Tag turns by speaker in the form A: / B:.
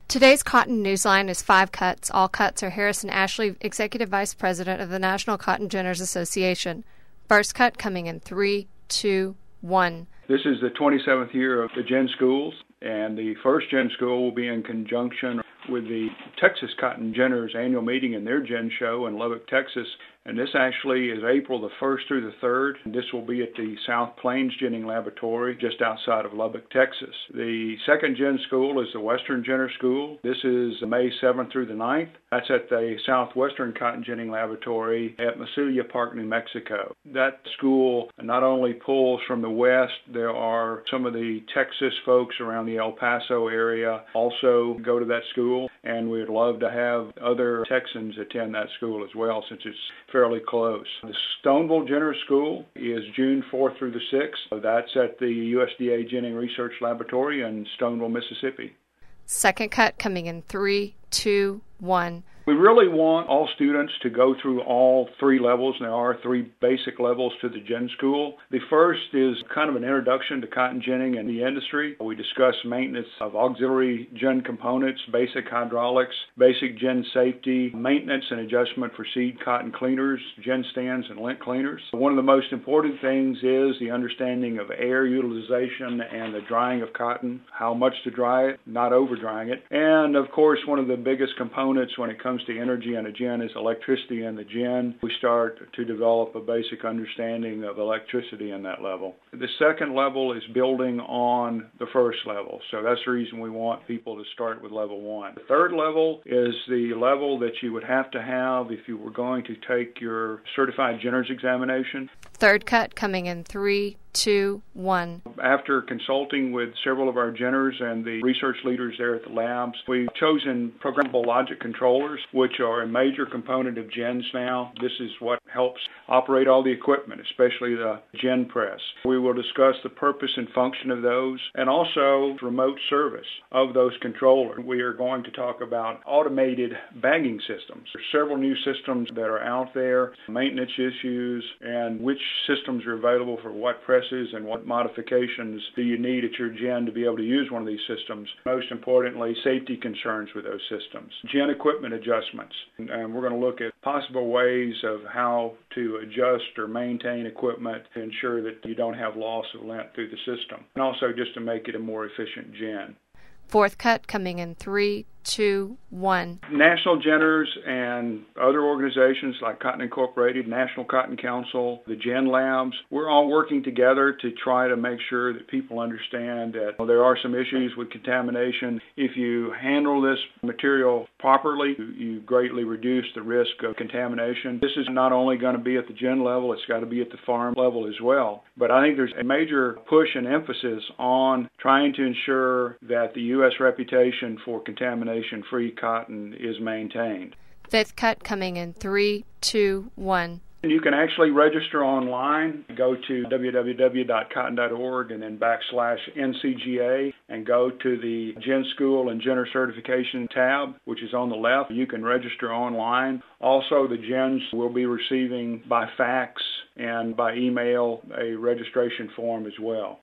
A: Today's Cotton Newsline is 5 cuts. All cuts are Harrison Ashley, Executive Vice President of the National Cotton Ginners Association. First cut coming in 3, 2, 1.
B: This is the 27th year of the Gin Schools, and the first Gin School will be in conjunction with the Texas Cotton Ginners annual meeting and their Gin Show in Lubbock, Texas. And this actually is April the 1st through the 3rd. And this will be at the South Plains Ginning Laboratory just outside of Lubbock, Texas. The second Gin School is the Western Ginner School. This is May 7th through the 9th. That's at the Southwestern Cotton Ginning Laboratory at Masulia Park, New Mexico. That school not only pulls from the west, there are some of the Texas folks around the El Paso area also go to that school, and we'd love to have other Texans attend that school as well since it's fairly close. The Stoneville Ginner School is June 4th through the 6th. That's at the USDA Ginning Research Laboratory in Stoneville, Mississippi.
A: Second cut coming in 3, 2, 1.
B: We really want all students to go through all 3 levels. There are 3 basic levels to the Gin School. The first is kind of an introduction to cotton ginning and the industry. We discuss maintenance of auxiliary gin components, basic hydraulics, basic gin safety, maintenance and adjustment for seed cotton cleaners, gin stands, and lint cleaners. One of the most important things is the understanding of air utilization and the drying of cotton, how much to dry it, not over drying it. And of course, one of the biggest components when it comes to energy in a gin is electricity in the gin. We start to develop a basic understanding of electricity in that level. The second level is building on the first level. So that's the reason we want people to start with level 1. The third level is the level that you would have to have if you were going to take your certified ginner's examination.
A: Third cut coming in 3, 2, 1.
B: After consulting with several of our ginners and the research leaders there at the labs, we've chosen programmable logic controllers, which are a major component of gins now. This is what helps operate all the equipment, especially the gin press. We will discuss the purpose and function of those and also remote service of those controllers. We are going to talk about automated bagging systems. There are several new systems that are out there, maintenance issues, and which systems are available for what presses and what modifications do you need at your gin to be able to use one of these systems. Most importantly, safety concerns with those systems. Gin equipment adjustments. And we're going to look at possible ways of how to adjust or maintain equipment to ensure that you don't have loss of lint through the system. And also just to make it a more efficient gin.
A: Fourth cut coming in 3, 2, 1.
B: National Ginners and other organizations like Cotton Incorporated, National Cotton Council, the Gin Labs, we're all working together to try to make sure that people understand that there are some issues with contamination. If you handle this material properly, you greatly reduce the risk of contamination. This is not only going to be at the gin level, it's got to be at the farm level as well. But I think there's a major push and emphasis on trying to ensure that the U.S. reputation for contamination-free cotton is maintained.
A: Fifth cut coming in 3, 2, 1.
B: You can actually register online. Go to www.cotton.org and then /NCGA and go to the Gin School and Ginner Certification tab, which is on the left. You can register online. Also, the gins will be receiving by fax and by email a registration form as well.